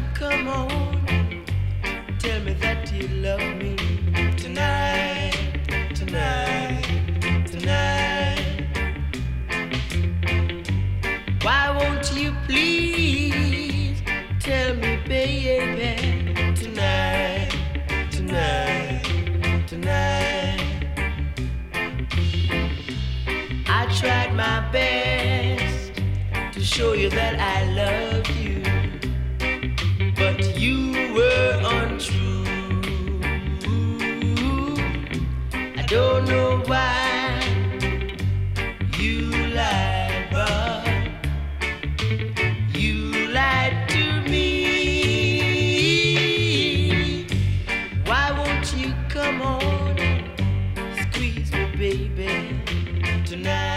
come on, tell me that you love me tonight, tonight, tonight. Why won't you please tell me, baby, tonight, tonight, tonight. I tried my best to show you that I love you, but you were untrue. I don't know why you lied, but you lied to me. Why won't you come on and squeeze me, baby, tonight?